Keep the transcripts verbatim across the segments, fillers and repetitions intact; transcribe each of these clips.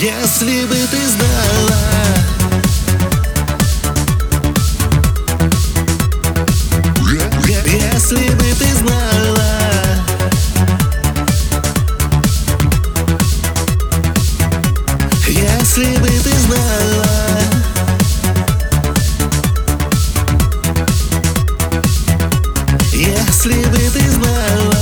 Если бы ты знала, если бы ты знала, если бы ты знала, если бы ты знала,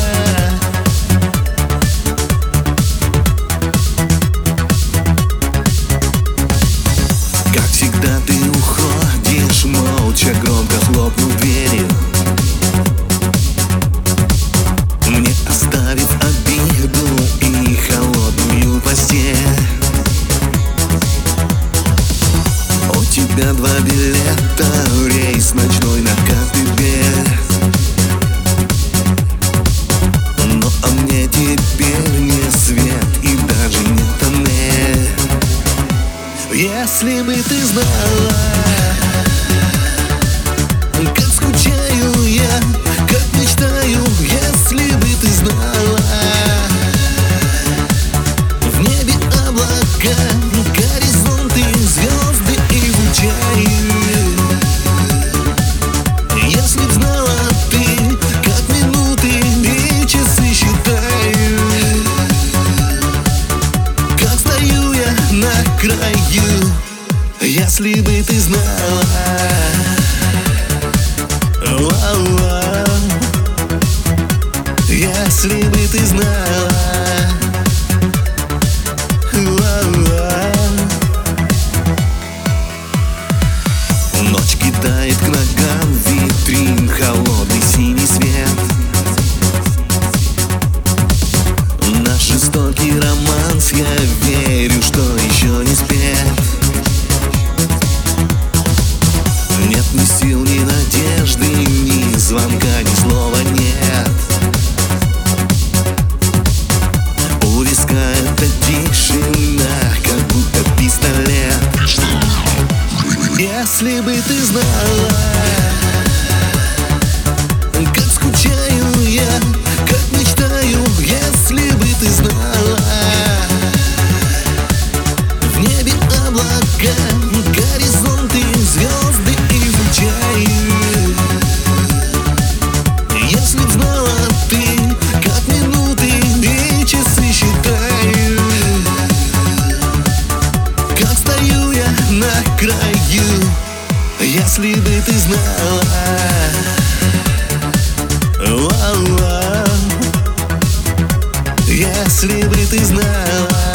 как всегда ты уходишь молча, громко хлопнув дверью, мне оставив обиду и холодную постель. У тебя два билета в рейс ночной на Коктебель, но а мне теперь не свет и даже не тоннель. Если бы ты знала, как скучаю я, как мечтаю, если бы ты знала. В небе облака, горизонты, звезды и лучи. Если б знала ты, как минуты и часы считаю, как стою я на краю. Если бы ты знала, если бы ты знала, ночь кидает к ногам витрин холодный синий свет. Наш жестокий романс, я верю, что еще не спет. Нет ни сил, ни надежды, ни звонка, ни слова нет. У виска эта тишина, как будто пистолет. Если бы ты знала, как скучаю я, как мечтаю, если бы ты знала. В небе облака, горизонты, звезды и лучи. Если б знала ты, как минуты и часы считаю, как стою я на краю. Если бы ты знала, если бы ты знала.